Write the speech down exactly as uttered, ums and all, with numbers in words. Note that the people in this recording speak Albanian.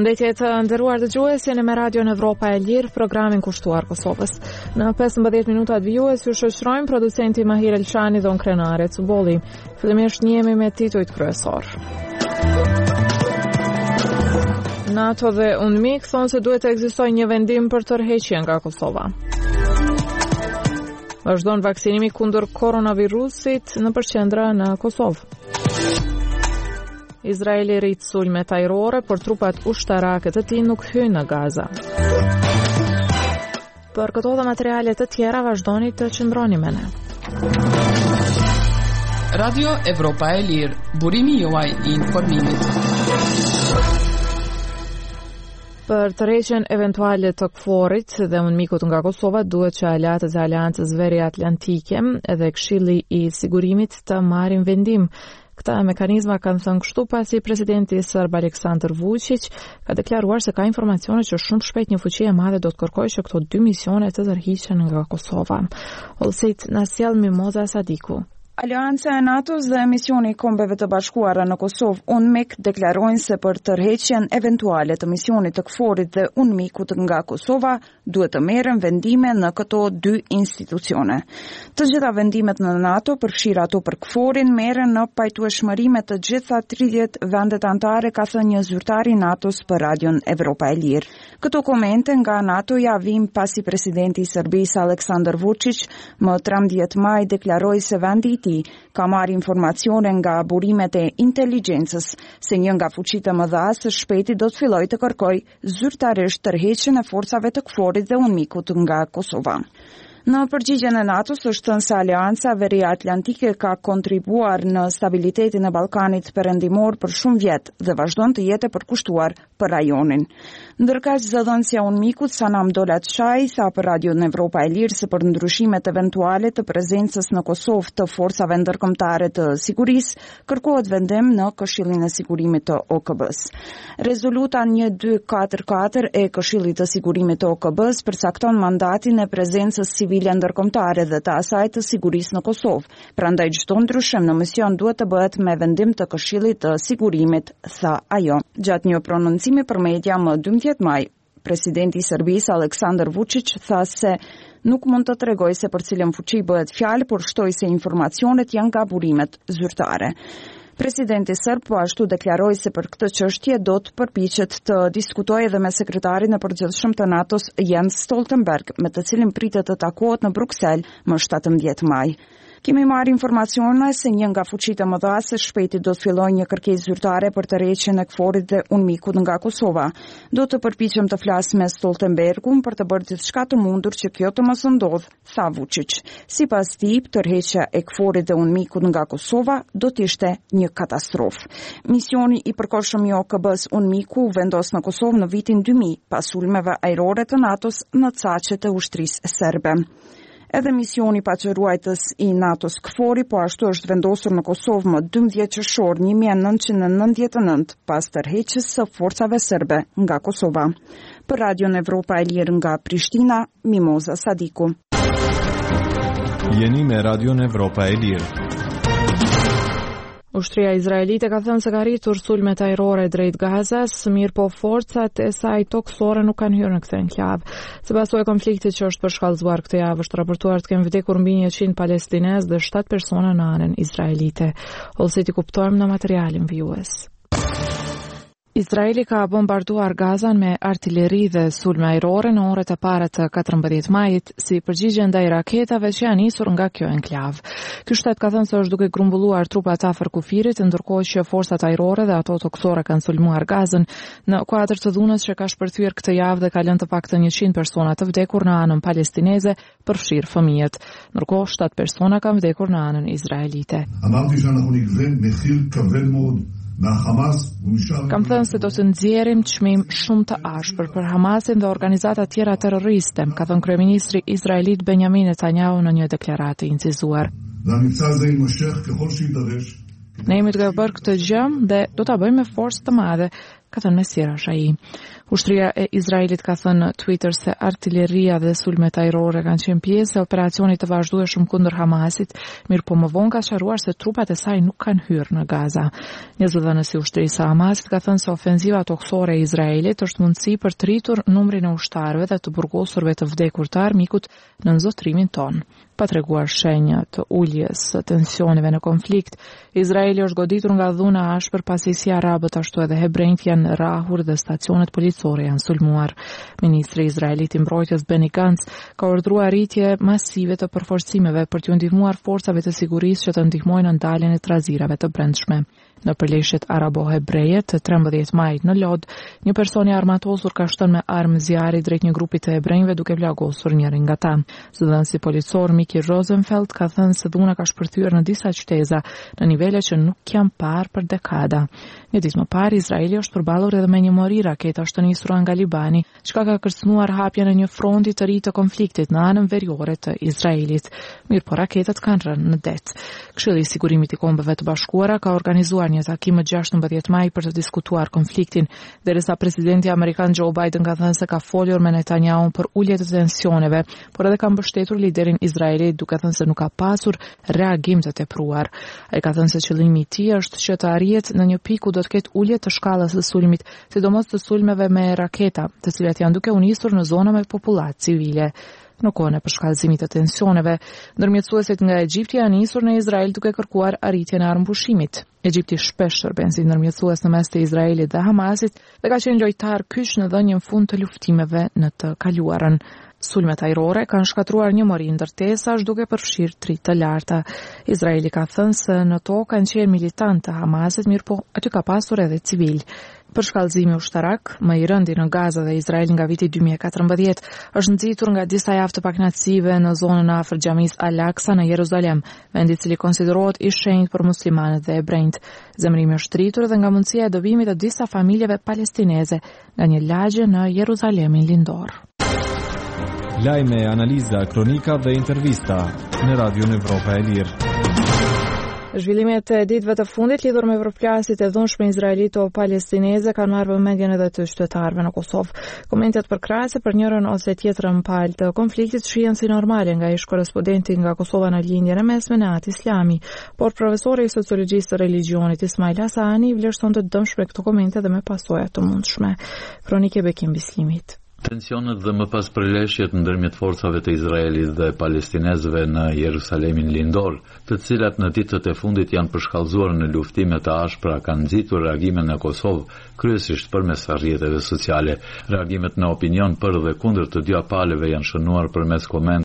Përshëndetje të nderuar dëgjues, jeni me Radio Evropa e Lirë, programin kushtuar Kosovës. Në pesëmbëdhjetë minutat vijues ju shoqërojmë producenti Mahir Elçani dhe unë Krenare Cubolli. Fillimisht njihemi me titujt kryesor. NATO dhe UNMIK thonë se duhet të ekzistojë një vendim për tërheqje nga Kosova. Vazhdon vaksinimi kundër koronavirusit në përqendra në Kosovë. Izraeli rrit sulme ajrore, por trupat ushtarake të tij nuk hyjnë në Gaza. Për këto dhe materiale të tjera vazhdoni të qëndroni me ne. Radio Evropa e Lirë, burimi juaj i informimit. Për tërheqjen eventuale të KFOR-it dhe UNMIK-ut nga Kosova, duhet që aleatët e Aleancës Veriatlantike edhe Këshilli i Sigurimit të marrin vendim. Këta mekanizma kanë thënë kështu pasi presidenti serb Aleksandar Vučić ka deklaruar se ka informacione që shumë shpejt një fuqi e madhe do të kërkojë që këto dy misione të tërhiqen nga Kosova. Olsit na sjell Mimoza Sadiku. Aleanca e NATO-s dhe misioni i Kombeve të Bashkuara në Kosovë, UNMIK, deklarojnë se për tërheqjen eventuale të misionit të KFOR-it dhe UNMIK-ut nga Kosova, duhet të merren vendime në këto dy institucione. Të gjitha vendimet në NATO, përfshirë ato për KFOR-in, merren në pajtueshmëri me të gjitha tridhjetë vendet anëtare, ka thënë një zyrtar i NATO-s për Radion Evropa e Lirë. Këto komente nga NATO ja vijnë pasi presidenti i Serbisë Aleksandar Vučić më tridhjetë maj deklaroi se vendi i tij ka marrë informacione nga burimet e inteligjencës se një nga fuqitë e mëdha së shpejti do të fillojë të kërkojë zyrtarisht tërheqjen e forcave të KFOR-it dhe UNMIK-ut nga Kosova. Në përgjigjen e NATO-s është thënë se Aleanca Veriatlantike ka kontribuar në stabilitetin e Ballkanit Perëndimor për shumë vjet dhe vazhdon të jetë e përkushtuar për rajonin. Ndërkaq zëdhënësja UNMIK-ut Sanam Dolatçaj sa për Radio Evropa e Lirë se për ndryshimet eventuale të prezencës në Kosovë të forcave ndërkombëtare të sigurisë kërkohet vendim në Këshillin e Sigurimit të O K B-s. Rezoluta një dy katër katër e Këshillit të Sigurimit të O K B-s përcakton mandatin e prezencës civile ndërkombëtare dhe të asaj të sigurisë në Kosovë. Prandaj çdo ndryshim në mision duhet të bëhet me vendim të Këshillit të Sigurimit, tha ajo. Gjatë një prononcimi për media më dymbëdhjetë maj, presidenti i Serbisë Aleksandar Vučić tha se nuk mund të tregojë se për cilën fuqi bëhet fjalë, por shtoi se informacionet janë nga burimet zyrtare. Presidenti serb po ashtu deklaroi se për këtë çështje do të përpiqet të diskutojë edhe me sekretarin e përgjithshëm të NATO-s Jens Stoltenberg, me të cilin pritet të takohet në Bruksel më shtatëmbëdhjetë maj. Kemi marrë informacione se një nga fuqitë e mëdha së shpejti do të fillojë një kërkesë zyrtare për tërheqjen e KFOR-it dhe UNMIK-ut nga Kosova. Do të përpiqem të flas me Stoltenbergun për të bërë gjithçka të mundur që kjo të mos ndodhë, tha Vučić. Sipas tij, tërheqja e KFOR-it dhe UNMIK-ut nga Kosova do të ishte një katastrofë. Misioni i përkohshëm i O K B-s UNMIK-u vendos në Kosovë në vitin dy mijë pas sulmeve ajrore të NATO-s në caqet e ushtrisë serbe. Edhe misioni paçëruajtës i NATO-s KFOR-i po ashtu është vendosur në Kosovë më dymbëdhjetë qershor një mijë e nëntëqind e nëntëdhjetë e nëntë pas tërheqjes së forcave serbe nga Kosova. Për Radio Evropa e Lirë nga Prishtina, Mimoza Sadiku. Jeni me Radio Evropa e Lirë. Ushtria izraelite ka thënë se ka rritur sulmet ajrore drejt Gazas, mirë po forcat e saj toksore nuk kanë hyrë në këtë enklavë. Sipas e konfliktit që është përshkallëzuar këtë javë, është raportuar të kenë vdekur mbi njëqind palestinez dhe shtatë persona në anën izraelite. Ose ti kuptojmë në materialin vijues. Izraeli ka bombarduar Gazan me artilleri dhe sulme ajrore në orët e para të katërmbëdhjetë majit, si përgjigje ndaj raketave që janë nisur nga kjo enklavë. Ky shtet ka thënë se është duke grumbulluar trupat afër kufirit, ndërkohë që forcat ajrore dhe ato toksore kanë sulmuar Gazën në kuadër të dhunës që ka shpërthyer këtë javë dhe ka lënë të paktën njëqind persona të vdekur në anën palestineze, përfshirë fëmijët. Ndërkohë shtatë persona kanë vdekur në anën izraelite. Kam thënë se do të nxjerrim çmim shumë të ashpër për Hamasin dhe organizata tjera terroriste, ka thënë kryeministri izraelit Benjamin Netanyahu në një deklaratë incizuar. Ne jemi duke bërë këtë gjë dhe do ta bëjmë me forcë të madhe, ka thënë mesjerash ai. Ushtria e Izraelit ka thënë në Twitter se artilleria dhe sulmet ajrore kanë qenë pjesë e operacionit të vazhdueshëm kundër Hamasit, mirë po më vonë ka sqaruar se trupat e saj nuk kanë hyrë në Gaza. Një zëdhënës i ushtrisë së Hamasit ka thënë se ofenziva toksore e Izraelit është mundësi për të rritur numrin e ushtarëve dhe të burgosurve të vdekur të armikut në nzotrimin ton. Pa treguar shenja të uljes së tensioneve në konflikt, Izraeli është goditur nga dhuna ashpër pasi si arabët ashtu edhe hebrejt janë rrahur dhe stacionet policore janë sulmuar. Ministri izraelit i mbrojtjes Benny Gantz ka urdhëruar rritje masive të përforcimeve për t'u ndihmuar forcave të sigurisë që të ndihmojnë në ndaljen e trazirave të brendshme. Në përleshjet arabo-hebreje të trembëdhjetë majit në Lod, një person i armatosur ka shtuar me armë zjarri drejt një grupi të hebrejve duke plagosur njërin nga ta. Zëdhënësi policor Miki Rosenfeld ka thënë se dhuna ka shpërthyer në disa qytete në nivele që nuk janë parë për dekada. Një ditë më parë, Izraeli është përballur edhe me një mori raketash të nisura nga Libani, çka ka kërcënuar hapjen e një fronti të ri të konfliktit në anën veriore të Izraelit. Mirë po raketat kanë rënë në det. Këshilli i Sigurimit i Kombeve të Bashkuara ka organizuar një takim më gjashtëmbëdhjetë maj për të diskutuar konfliktin, derisa presidenti amerikan Joe Biden ka thënë se ka folur me Netanyahu për ulje të tensioneve, por edhe ka mbështetur liderin izraelit duke thënë se nuk ka pasur reagim të tepruar. Ai ka thënë se qëllimi i tij është që të arrihet në një pikë ku do të ketë ulje të shkallës së sulmit, sidomos të sulmeve me raketa, të cilat janë duke u nisur në zona me popullatë civile. Në kohën e përshkallëzimit të tensioneve, ndërmjetësuesit nga Egjipti janë nisur në Izrael duke kërkuar arritjen e armëpushimit. Egjipti shpesh shërben si ndërmjetësues në mes të Izraelit dhe Hamasit dhe ka qenë lojtar kyç në dhënien fund të luftimeve në të kaluarën. Sulmet ajrore kanë shkatruar një mori ndërtesash duke përfshirë tri të larta. Izraeli ka thënë se në to kanë qenë militantë të Hamasit, mirë po aty ka pasur edhe civil. Përshkallëzimi ushtarak, më i rëndi në Gaza dhe Izrael nga viti dy mijë e katërmbëdhjetë, është nxitur nga disa javë të pakënaqësive në zonën afër xhamisë Al-Aqsa në Jeruzalem, vendi i cili konsiderohet i shenjtë për muslimanët dhe hebrejt. Zemrimi është rritur dhe nga mundësia e dëbimit të disa familjeve palestineze nga një lagje në Jeruzalemin lindor. Lajme, analiza, kronika dhe intervista në Radion Evropa e Lirë. Zhvillimet e ditëve të fundit lidhur me përplasjet e dhunshme izraelito-palestineze kanë marrë vëmendjen edhe të qytetarëve në Kosovë. Komentet përkrahase për njërin ose tjetrën palë të konfliktit shihen si normale nga ish korrespondenti nga Kosova në lindjen e mesme Neat Islami, por profesori i sociologjisë të religionit Ismail Hasani vlerëson të dëmshme këto komente dhe me pasoja të mundshme. Kronike Bekim Bislimit. Tensionet dhe më pas përleshjet ndërmjet forcave të Izraelit dhe palestinezëve në Jerusalemin lindor, të cilat në ditët e fundit janë përshkallëzuar në luftime të ashpra, kanë nxitur reagime në Kosovë, kryesisht përmes rrjeteve sociale. Reagimet në opinion për dhe kundër të dy palëve janë shënuar përmes komentave